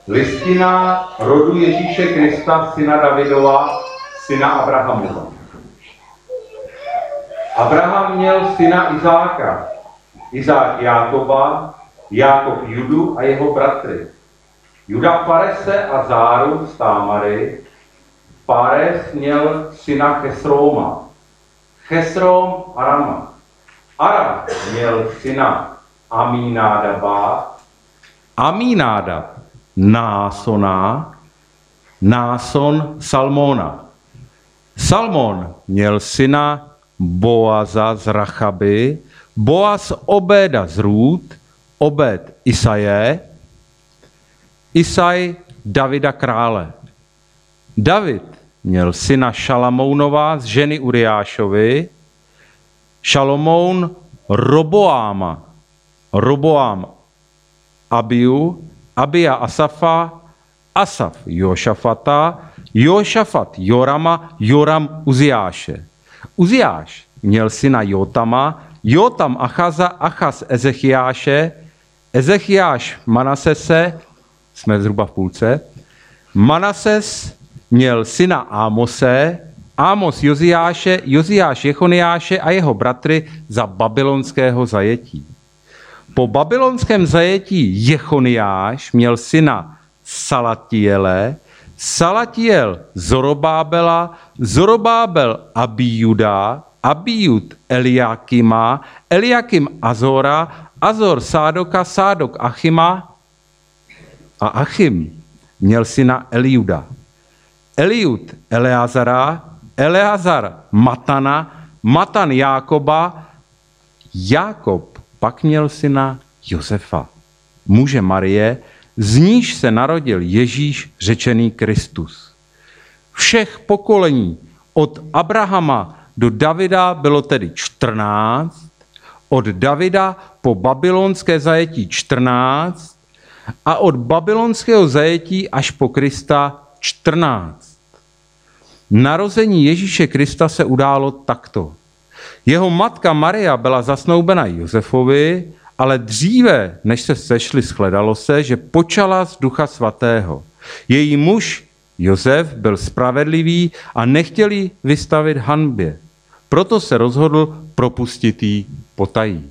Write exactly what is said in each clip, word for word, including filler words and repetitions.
Listina rodu Ježíše Krista, syna Davidova, syna Abrahamova. Abraham měl syna Izáka, Izák Jákoba, Jákob Judu a jeho bratry. Juda Farese a Záru z Támary. Párez měl syna Chesróma, Chesróm Arama. Aram měl syna Amínádaba, Amínádab Násona, Náson Salmona. Salmon měl syna Boaza z Rachaby, Boaz Obéda z Rút, Obed Isaje, Isaj Davida krále. David měl syna Šalamounova z ženy Uriášovy, Šalomoun Roboáma, Roboám Abiu, Abia Asafa, Asaf Jošafata, Jošafat Jorama, Joram Uziáše. Uziáš měl syna Jotama, Jotam Achaza, Achaz Ezechiáše, Ezechiáš Manasese, jsme zhruba v půlce, Manases měl syna Ámose, Ámos Joziáše, Joziáš Jechoniáše a jeho bratry za babylonského zajetí. Po babylonském zajetí Jechoniáš měl syna Salatiele, Salatiel Zorobábela, Zorobábel Abijuda, Abijud Eliakima, Eliakim Azora, Azor Sádoka, Sádok Achima a Achim měl syna Eliuda. Eliud Eleazara, Eleazar Matana, Matan Jákoba, Jákob pak měl syna Josefa, muže Marie, z níž se narodil Ježíš řečený Kristus. Všech pokolení od Abrahama do Davida bylo tedy čtrnáct, od Davida po babylonské zajetí čtrnáct a od babylonského zajetí až po Krista čtrnáct. Narození Ježíše Krista se událo takto. Jeho matka Maria byla zasnoubena Josefovi, ale dříve, než se sešli, shledalo se, že počala z Ducha Svatého. Její muž Josef byl spravedlivý a nechtěl ji vystavit hanbě. Proto se rozhodl propustit ji potají.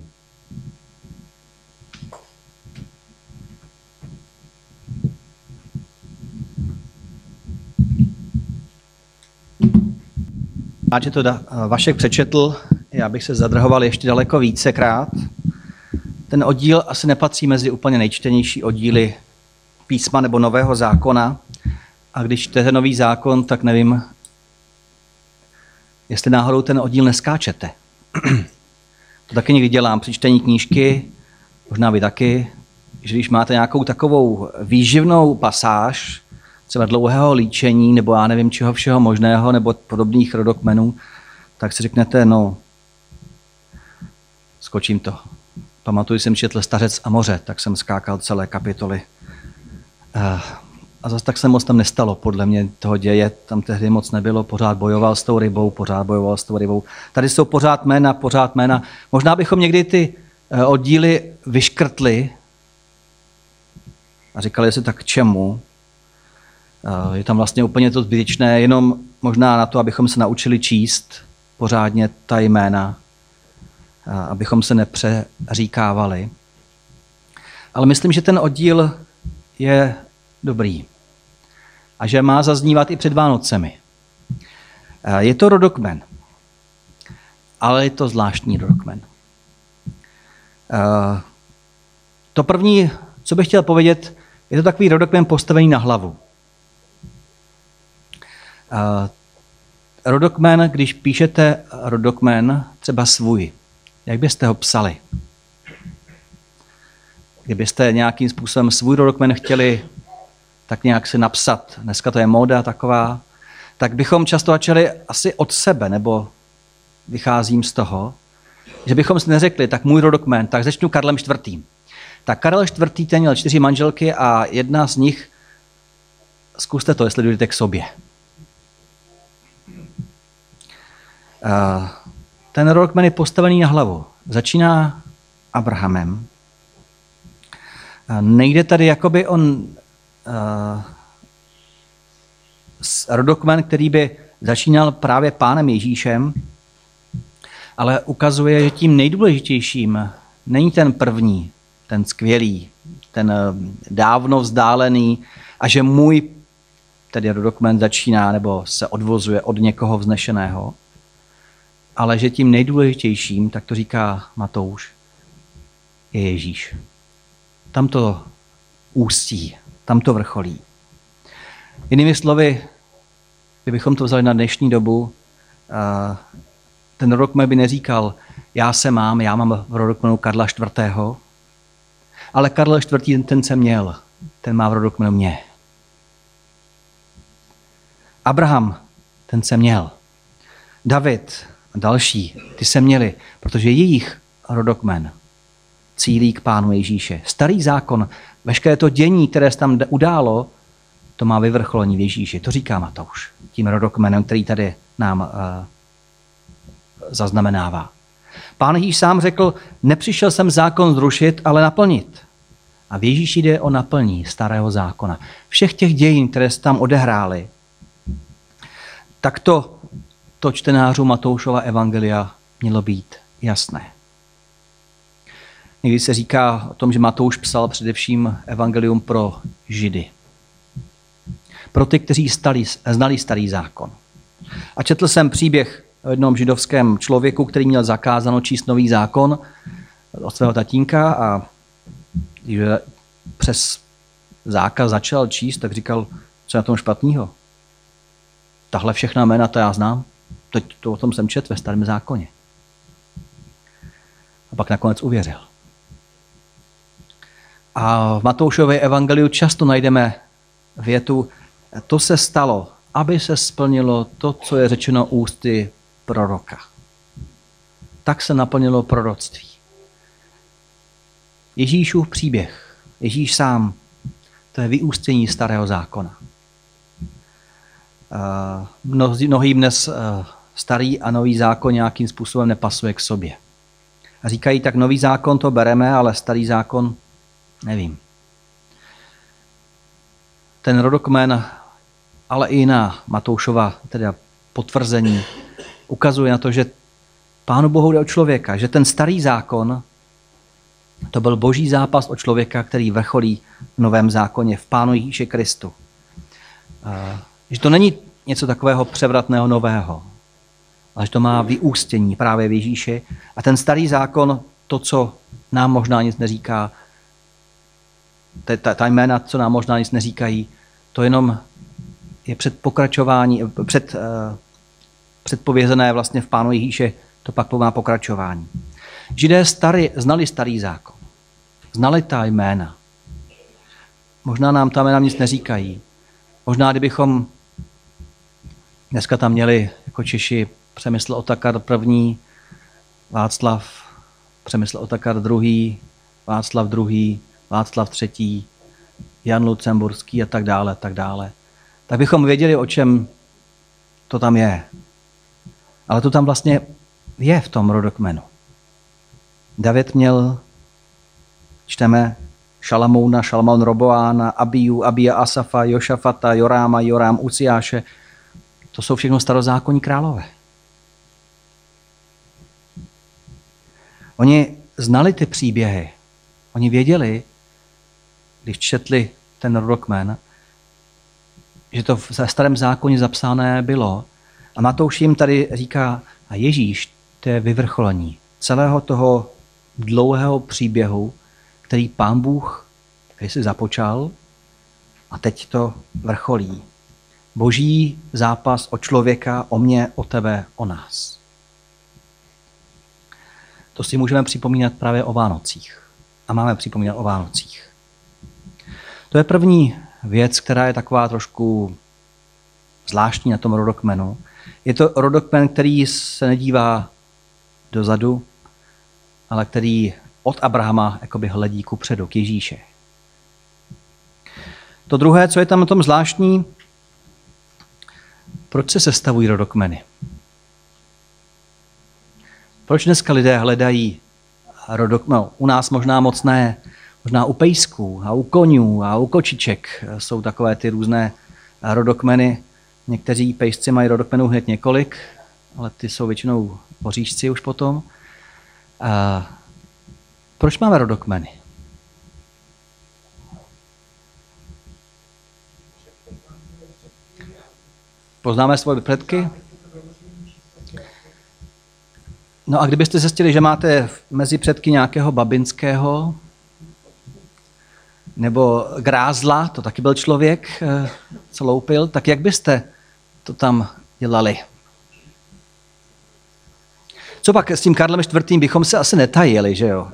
Rád, že to Vašek přečetl, já bych se zadrhoval ještě daleko vícekrát. Ten oddíl asi nepatří mezi úplně nejčtenější oddíly písma nebo Nového zákona. A když čtete Nový zákon, tak nevím, jestli náhodou ten oddíl neskáčete. To taky někdy dělám při čtení knížky, možná vy taky, že když máte nějakou takovou výživnou pasáž, třeba dlouhého líčení, nebo já nevím čeho všeho možného, nebo podobných rodokmenů, tak si řeknete, no, skočím to. Pamatuju, jsem četl Stařec a moře, tak jsem skákal celé kapitoly. A zase tak se moc tam nestalo, podle mě toho děje, tam tehdy moc nebylo, pořád bojoval s tou rybou, pořád bojoval s tou rybou. Tady jsou pořád jména, pořád jména. Možná bychom někdy ty oddíly vyškrtli a říkali si, tak k čemu? Je tam vlastně úplně to zbytečné, jenom možná na to, abychom se naučili číst pořádně ta jména, abychom se nepřeříkávali. Ale myslím, že ten oddíl je dobrý a že má zaznívat i před Vánocemi. Je to rodokmen, ale je to zvláštní rodokmen. To první, co bych chtěl povědět, je to takový rodokmen postavený na hlavu. Rodokmen, když píšete rodokmen, třeba svůj, jak byste ho psali? Kdybyste nějakým způsobem svůj rodokmen chtěli tak nějak si napsat, dneska to je móda taková, tak bychom často začali asi od sebe, nebo vycházím z toho, že bychom si neřekli, tak můj rodokmen, tak začnu Karlem čtvrtým. Tak Karel čtvrtý ten měl čtyři manželky a jedna z nich, zkuste to, jestli dojdete k sobě. Ten rodokmen je postavený na hlavu. Začíná Abrahamem. Nejde tady jakoby on rodokmen, který by začínal právě pánem Ježíšem, ale ukazuje, že tím nejdůležitějším není ten první, ten skvělý, ten dávno vzdálený a že můj tedy rodokmen začíná nebo se odvozuje od někoho vznešeného, ale že tím nejdůležitějším, tak to říká Matouš, je Ježíš. Tam to ústí, tam to vrcholí. Jinými slovy, kdybychom to vzali na dnešní dobu, ten rodokmen by neříkal, já se mám, já mám v rodokmenu Karla čtvrtého, ale Karel čtvrtý ten se měl, ten má v rodokmenu mě. Abraham, ten se měl. David a další, ty se měli, protože jejich rodokmen cílí k Pánu Ježíše. Starý zákon, veškeré to dění, které se tam událo, to má vyvrcholení v Ježíši. To říká Matouš tím rodokmenem, který tady nám uh, zaznamenává. Pán Ježíš sám řekl, nepřišel jsem zákon zrušit, ale naplnit. A v Ježíši jde o naplní starého zákona. Všech těch dějin, které se tam odehrály, tak to, to čtenářů Matoušova evangelia mělo být jasné. Někdy se říká o tom, že Matouš psal především evangelium pro Židy. Pro ty, kteří stali, znali starý zákon. A četl jsem příběh o jednom židovském člověku, který měl zakázáno číst nový zákon od svého tatínka a když přes zákaz začal číst, tak říkal, co je na tom špatného. Tahle všechna jména, to já znám. Teď to o tom jsem četl ve starém zákoně. A pak nakonec uvěřil. A v Matoušově evangeliu často najdeme větu, to se stalo, aby se splnilo to, co je řečeno ústy proroka. Tak se naplnilo proroctví. Ježíšův příběh, Ježíš sám, to je vyústění starého zákona. Mnohým dnes starý a nový zákon nějakým způsobem nepasuje k sobě. A říkají, tak nový zákon to bereme, ale starý zákon nevím. Ten rodokmen, ale i jiná Matoušova teda potvrzení ukazuje na to, že Pánu Bohu jde o člověka, že ten starý zákon to byl boží zápas o člověka, který vrcholí v novém zákoně, v Pánu Ježíši Kristu. Že to není něco takového převratného nového, ale že to má vyústění právě v Ježíši. A ten starý zákon, to, co nám možná nic neříká, ta, ta jména, co nám možná nic neříkají, to jenom je před pokračování, před, uh, předpovězené vlastně v Pánu Ježíše, to pak má pokračování. Židé starý, znali starý zákon, znali ta jména. Možná nám ta jména nic neříkají. Možná, kdybychom dneska tam měli jako Češi Přemysl Otakar první, Václav, Přemysl Otakar druhý, Václav druhý, Václav třetí, Jan Lucemburský a tak dále, tak dále. Tak bychom věděli, o čem to tam je. Ale to tam vlastně je v tom rodokmenu. David měl, čteme, Šalamouna, Šalmon Roboána, Abiju, Abija Asafa, Jošafata, Joráma, Jorám, Uciáše. To jsou všechno starozákonní králové. Oni znali ty příběhy. Oni věděli, když četli ten rodokmen, že to v starém zákoně zapsané bylo. A Matouš jim tady říká, a Ježíš, to je vyvrcholení celého toho dlouhého příběhu, který Pán Bůh, který si započal a teď to vrcholí. Boží zápas o člověka, o mě, o tebe, o nás. To si můžeme připomínat právě o Vánocích. A máme připomínat o Vánocích. To je první věc, která je taková trošku zvláštní na tom rodokmenu. Je to rodokmen, který se nedívá dozadu, ale který od Abrahama jakoby hledí kupředu k Ježíše. To druhé, co je tam na tom zvláštní, proč se sestavují rodokmeny? Proč dneska lidé hledají rodokmen? U nás možná moc ne. Možná u pejsků a u koňů a u kočiček jsou takové ty různé rodokmeny. Někteří pejsci mají rodokmenů hned několik, ale ty jsou většinou pořížci už potom. A proč máme rodokmeny? Poznáme svoje předky? No a kdybyste zjistili, že máte mezi předky nějakého Babinského nebo Grázla, to taky byl člověk, co loupil, tak jak byste to tam dělali? Co pak s tím Karlem čtvrtým bychom se asi netajili, že jo?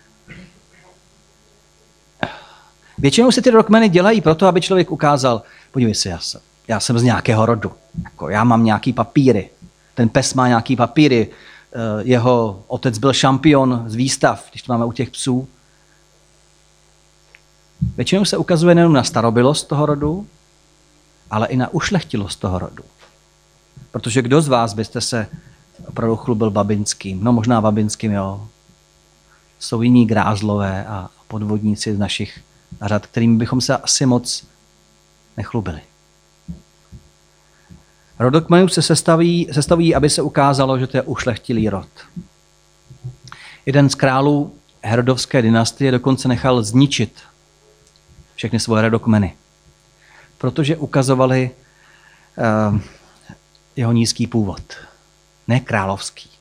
Většinou si ty rodokmeny dělají proto, aby člověk ukázal, podívej se, já jsem, já jsem z nějakého rodu, jako já mám nějaký papíry, ten pes má nějaký papíry, jeho otec byl šampion z výstav, když to máme u těch psů. Většinou se ukazuje nejen na starobylost toho rodu, ale i na ušlechtilost toho rodu. Protože kdo z vás byste se opravdu chlubil Babinským? No možná Babinským, jo. Jsou jiní Grázlové a podvodníci z našich řad, kterým bychom se asi moc nechlubili. Rodokmenů se sestaví, sestaví, aby se ukázalo, že to je ušlechtilý rod. Jeden z králů Herodovské dynastie dokonce nechal zničit všechny svoje rodokmeny, protože ukazovali uh, jeho nízký původ, ne královský.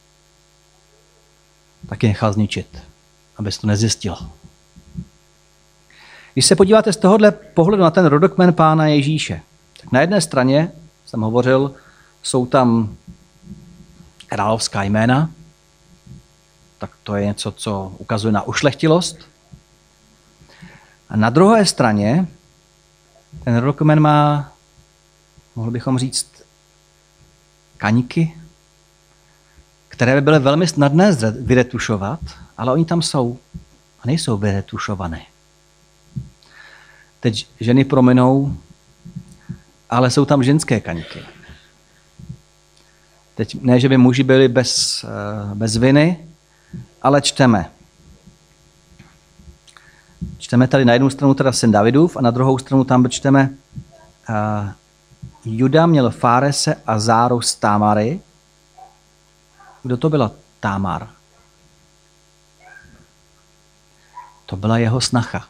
Taky nechal zničit, aby se to nezjistilo. Když se podíváte z tohohle pohledu na ten rodokmen Pána Ježíše, tak na jedné straně, jsem hovořil, jsou tam královská jména, tak to je něco, co ukazuje na ušlechtilost. A na druhé straně ten rodokmen má, mohli bychom říct, kaňky, které by byly velmi snadné vyretušovat, ale oni tam jsou a nejsou vyretušované. Teď ženy prominou, ale jsou tam ženské kaňky. Teď ne, že by muži byli bez, bez viny, ale čteme. Čteme tady na jednu stranu teda syn Davidův a na druhou stranu tam čteme uh, Juda měl Fárese a Záru z Támary. Kdo to byla Támar? To byla jeho snacha.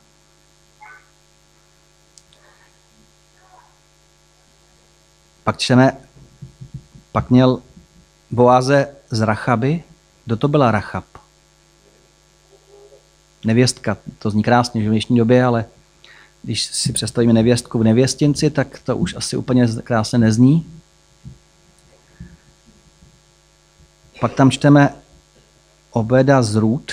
Pak čteme, pak měl Boáze z Rachaby. Kdo to byla Rachab? Nevěstka, to zní krásně v dnešní době, ale když si představíme nevěstku v nevěstinci, tak to už asi úplně krásně nezní. Pak tam čteme Obeda z Rút,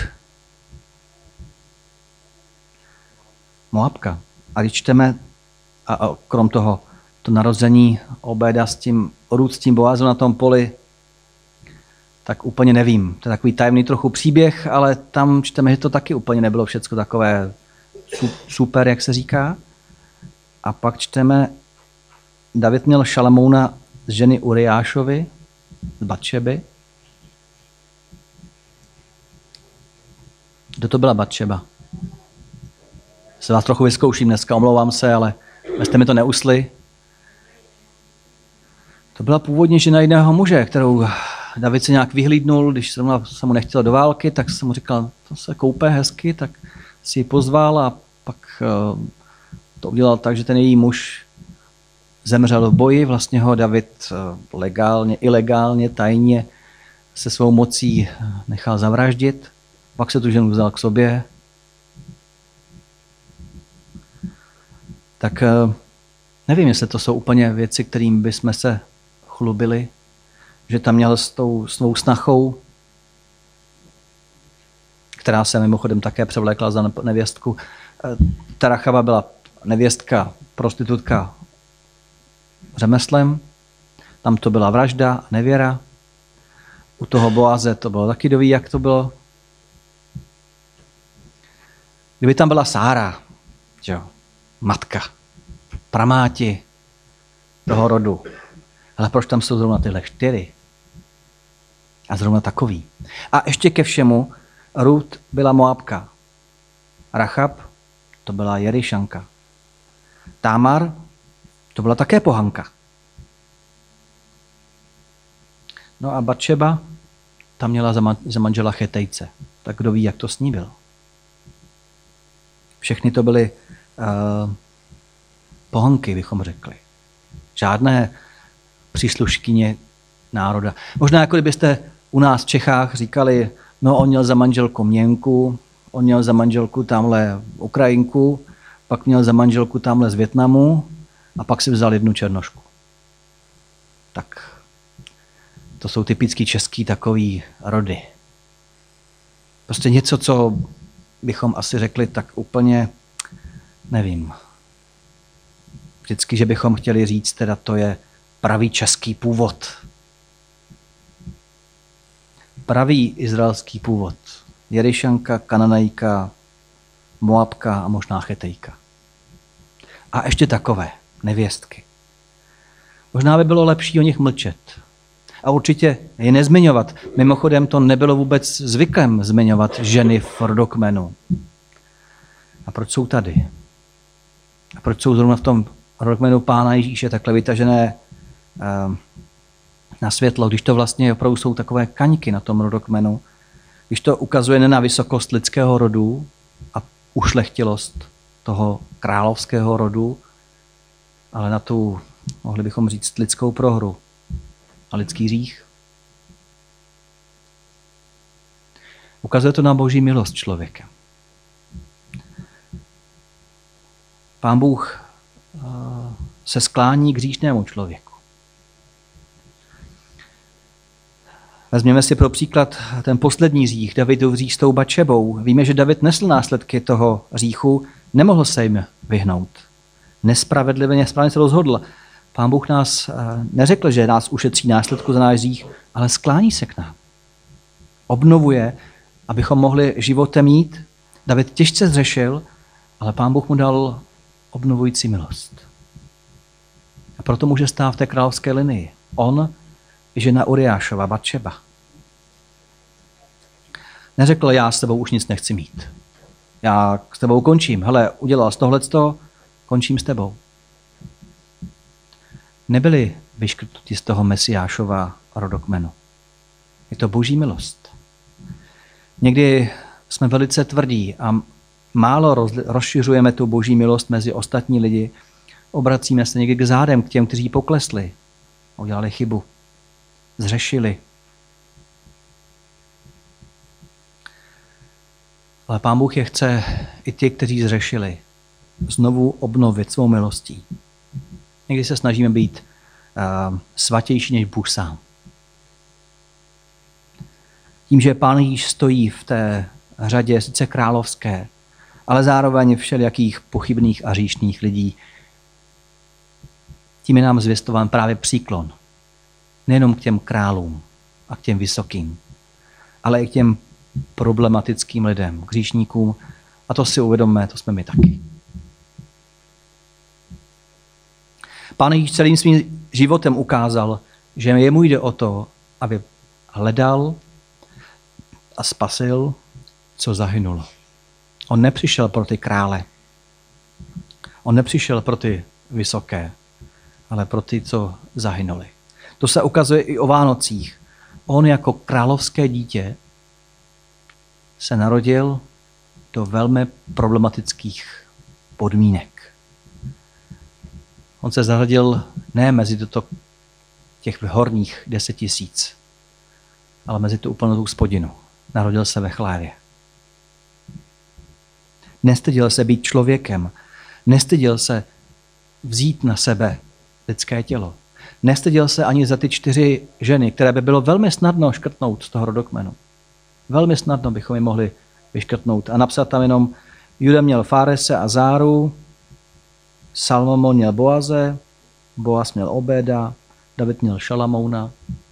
Moabka. A když čteme, a, a krom toho, to narození Obeda s tím Rút, s tím Boázem na tom poli, tak úplně nevím. To je takový tajemný trochu příběh, ale tam čteme, že to taky úplně nebylo všecko takové super, jak se říká. A pak čteme, David měl Šalamouna z ženy Uriášovi, z Batšeby. Kdo to byla Batšeba? Se vás trochu vyzkouším dneska, omlouvám se, ale jste mi to neusli. To byla původně žena jiného muže, kterou David se nějak vyhlídnul, když zrovna se mu nechtěl do války, tak jsem mu říkal, to se koupe hezky, tak si ji pozval a pak to udělal tak, že ten její muž zemřel v boji, vlastně ho David legálně, ilegálně, tajně se svou mocí nechal zavraždit, pak se tu ženu vzal k sobě. Tak nevím, jestli to jsou úplně věci, kterým bychom se chlubili, že tam měl s tou svou snachou, která se mimochodem také převlékla za nevěstku. Ta Rachaba byla nevěstka, prostitutka řemeslem, tam to byla vražda, nevěra. U toho Boáze to bylo taky, doví, jak to bylo. Kdyby tam byla Sára, jo, matka, pramáti toho rodu, ale proč tam jsou zrovna tyhle čtyři? A zrovna takový. A ještě ke všemu, Rút byla Moabka. Rachab to byla Jerišanka. Támar, to byla také pohanka. No a Batšeba, ta měla za, man, za manžela Chetejce. Tak kdo ví, jak to s ní bylo. Všechny to byly uh, pohanky, bychom řekli. Žádné přísluškyně národa. Možná jako kdybyste u nás v Čechách říkali, no on měl za manželku Měnku, on měl za manželku tamhle Ukrajinku, pak měl za manželku tamhle z Vietnamu a pak si vzal jednu černošku. Tak to jsou typický český takový rody. Prostě něco, co bychom asi řekli tak úplně, nevím. Vždycky, že bychom chtěli říct, teda to je pravý český původ. Pravý izraelský původ. Jerišanka, Kananejka, Moabka a možná Chetejka. A ještě takové nevěstky. Možná by bylo lepší o nich mlčet. A určitě je nezmiňovat. Mimochodem to nebylo vůbec zvykem zmiňovat ženy v rodokmenu. A proč jsou tady? A proč jsou zrovna v tom rodokmenu Pána Ježíše takhle vytažené uh, na světlo, když to vlastně opravdu jsou takové kaňky na tom rodokmenu, když to ukazuje ne na vysokost lidského rodu a ušlechtilost toho královského rodu, ale na tu, mohli bychom říct, lidskou prohru a lidský hřích. Ukazuje to na Boží milost člověkem. Pán Bůh se sklání k hříšnému člověku. Vezměme si pro příklad ten poslední hřích, Davidův hřích s tou Batšebou. Víme, že David nesl následky toho hříchu, nemohl se jim vyhnout. Nespravedlivě, nesprávně se rozhodl. Pán Bůh nás neřekl, že nás ušetří následku za náš hřích, ale sklání se k nám. Obnovuje, abychom mohli životem jít. David těžce zřešil, ale Pán Bůh mu dal obnovující milost. A proto může stát v té královské linii. On i žena Uriášova, Batšeba. Neřekl, já s tebou už nic nechci mít. Já s tebou končím. Hele, udělal jsi tohleto, končím s tebou. Nebyli vyškrtnuti z toho Mesiášova rodokmenu. Je to Boží milost. Někdy jsme velice tvrdí a málo rozšiřujeme tu Boží milost mezi ostatní lidi. Obracíme se někdy k zádem k těm, kteří poklesli, udělali chybu, zřešili. Ale Pán Bůh je chce i ti, kteří zřešili, znovu obnovit svou milostí. Někdy se snažíme být uh, svatější než Bůh sám. Tím, že Pán Ježíš stojí v té řadě sice královské, ale zároveň všelijakých pochybných a hříšných lidí, tím je nám zvěstován právě příklon. Nejenom k těm králům a k těm vysokým, ale i k těm problematickým lidem, k hříšníkům. A to si uvědomme, to jsme my taky. Pán Ježíš celým svým životem ukázal, že jemu jde o to, aby hledal a spasil, co zahynulo. On nepřišel pro ty krále. On nepřišel pro ty vysoké, ale pro ty, co zahynuli. To se ukazuje i o Vánocích. On jako královské dítě se narodil do velmi problematických podmínek. On se zařadil ne mezi toto těch horních deset tisíc, ale mezi tu úplnou spodinu. Narodil se ve chlévě. Nestyděl se být člověkem. Nestyděl se vzít na sebe lidské tělo. Nestyděl se ani za ty čtyři ženy, které by bylo velmi snadno škrtnout z toho rodokmenu. Velmi snadno bychom je mohli vyškrtnout a napsat tam jenom Juda měl Fárese a Záru, Salomon měl Boaze, Boaz měl Obéda, David měl Šalamouna.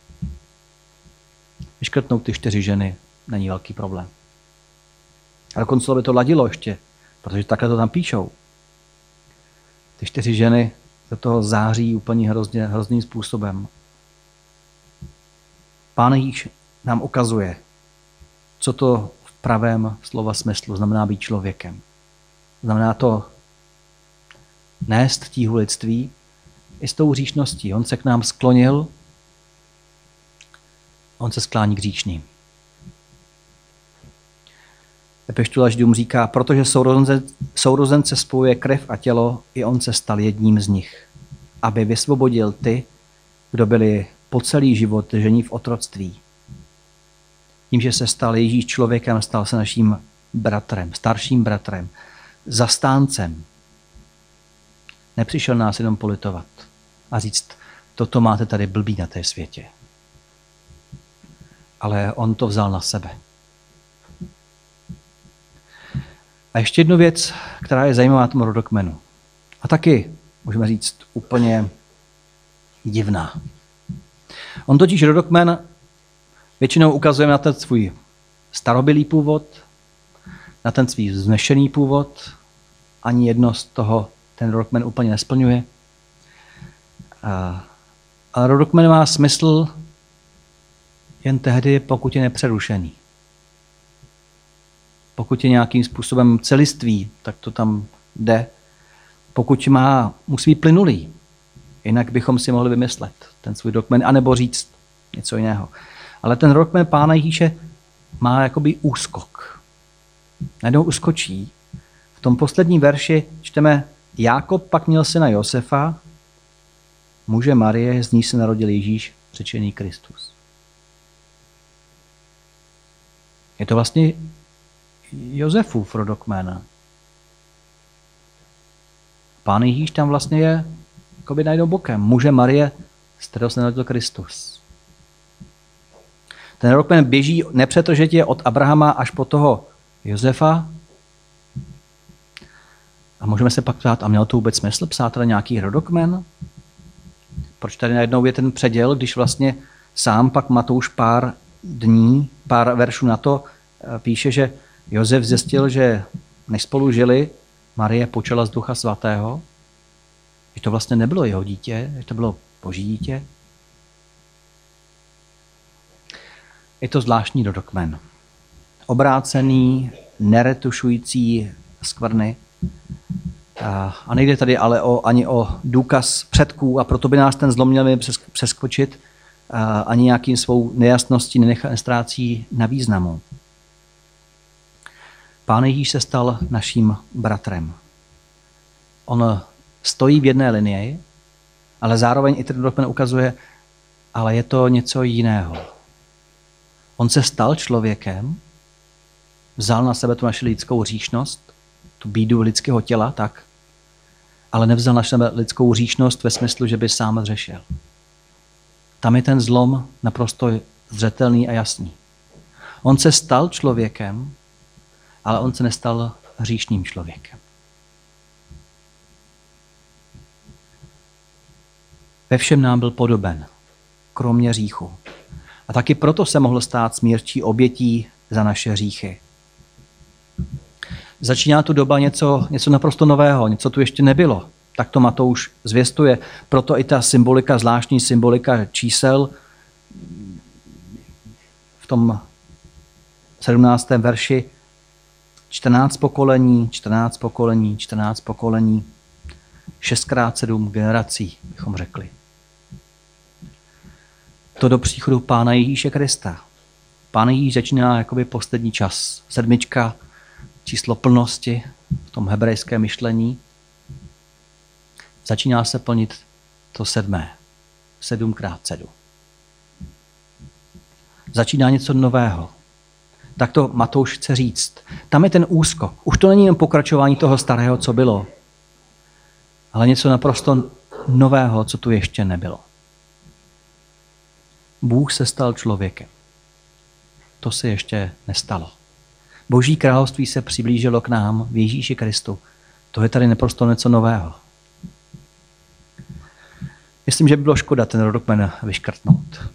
Vyškrtnout ty čtyři ženy není velký problém. A dokonce by to ladilo ještě, protože takhle to tam píšou. Ty čtyři ženy do toho září úplně hrozně, hrozným způsobem. Pán Ježíš nám ukazuje, co to v pravém slova smyslu znamená být člověkem. Znamená to nést tíhu lidství i s tou hříšností. On se k nám sklonil, on se sklání k hříšným. Epištola Židům říká, protože sourozence, sourozence spojuje krev a tělo, i on se stal jedním z nich, aby vysvobodil ty, kdo byli po celý život drženi v otroctví. Tím, že se stal Ježíš člověkem, stal se naším bratrem, starším bratrem, zastáncem. Nepřišel nás jenom politovat a říct, toto máte tady blbý na té světě. Ale on to vzal na sebe. A ještě jednu věc, která je zajímavá tomu rodokmenu. A taky, můžeme říct, úplně divná. On totiž rodokmen většinou ukazuje na ten svůj starobylý původ, na ten svůj vznešený původ. Ani jedno z toho ten rodokmen úplně nesplňuje. Ale rodokmen má smysl jen tehdy, pokud je nepřerušený. Pokud je nějakým způsobem celiství, tak to tam jde. Pokud má, musí být plynulý, jinak bychom si mohli vymyslet ten svůj rodokmen, anebo říct něco jiného. Ale ten rodokmen Pána Ježíše má jakoby úskok. Najednou uskočí. V tom posledním verši čteme, Jákob pak měl syna Josefa, muže Marie, z ní se narodil Ježíš, řečený Kristus. Je to vlastně Josefův rodokmen. Pán Ježíš tam vlastně je jakoby najednou bokem. Muže Marie, z kterého se narodil Kristus. Ten rodokmen běží nepřetržitě od Abrahama až po toho Josefa. A můžeme se pak ptát, a měl to vůbec smysl psát tady nějaký rodokmen? Proč tady najednou je ten předěl, když vlastně sám pak Matouš pár dní, pár veršů na to píše, že Josef zjistil, že než spolu žili, Marie počala z Ducha Svatého, že to vlastně nebylo jeho dítě, že to bylo Boží dítě. Je to zvláštní rodokmen. Obrácený, neretušující skvrny. A nejde tady ale o, ani o důkaz předků, a proto by nás ten zlom měl přeskočit, ani nějakým svou nejasností nestrácí na významu. Pán Ježíš se stal naším bratrem. On stojí v jedné linii, ale zároveň i ten rodokmen ukazuje, ale je to něco jiného. On se stal člověkem, vzal na sebe tu naši lidskou hříšnost, tu bídu lidského těla, tak, ale nevzal na sebe lidskou hříšnost ve smyslu, že by sám řešil. Tam je ten zlom naprosto zřetelný a jasný. On se stal člověkem, ale on se nestal hříšným člověkem. Ve všem nám byl podoben, kromě hříchu. A taky proto se mohl stát smírčí obětí za naše hříchy. Začíná tu doba něco, něco naprosto nového, něco tu ještě nebylo. Tak to Matouš zvěstuje. Proto i ta symbolika, zvláštní symbolika čísel v tom sedmnáctém verši čtrnáct pokolení, čtrnáct pokolení, čtrnáct pokolení, šestkrát sedm generací, bychom řekli. To do příchodu Pána Ježíše Krista. Pán Ježíš začíná jakoby poslední čas. Sedmička, číslo plnosti v tom hebrejském myšlení. Začíná se plnit to sedmé. Sedmkrát sedm. Začíná něco nového. Tak to Matouš chce říct. Tam je ten úzkok. Už to není jen pokračování toho starého, co bylo, ale něco naprosto nového, co tu ještě nebylo. Bůh se stal člověkem. To se ještě nestalo. Boží království se přiblížilo k nám v Ježíši Kristu. To je tady naprosto něco nového. Myslím, že by bylo škoda ten rodokmen vyškrtnout.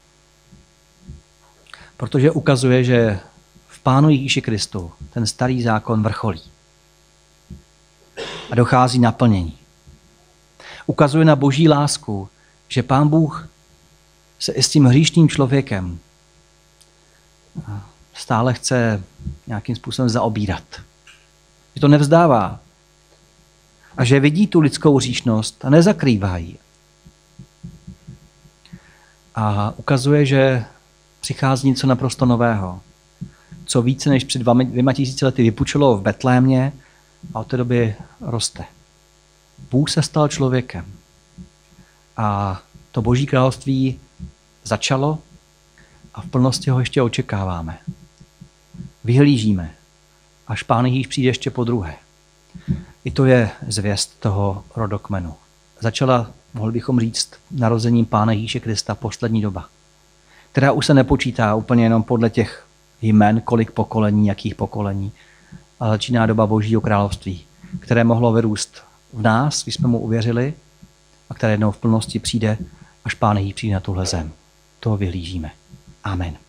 Protože ukazuje, že v Pánu Ježíši Kristu ten starý zákon vrcholí. A dochází naplnění. Ukazuje na Boží lásku, že Pán Bůh se i s tím hříšným člověkem stále chce nějakým způsobem zaobírat. Že to nevzdává, a že vidí tu lidskou hříšnost a nezakrývá ji. A ukazuje, že přichází něco naprosto nového, co více než před dvěma, dvěma tisíci lety vypučilo v Betlémě a od té doby roste. Bůh se stal člověkem a to Boží království začalo a v plnosti ho ještě očekáváme. Vyhlížíme, až Pán Ježíš přijde ještě po druhé. I to je zvěst toho rodokmenu. Začala, mohli bychom říct, narozením Pána Ježíše Krista poslední doba, která už se nepočítá úplně jenom podle těch jmen, kolik pokolení, jakých pokolení, ale začíná doba Božího království, které mohlo vyrůst v nás, když jsme mu uvěřili, a které jednou v plnosti přijde, až Pán Ježíš přijde na tuhle zem. Toho vyhlížíme. Amen.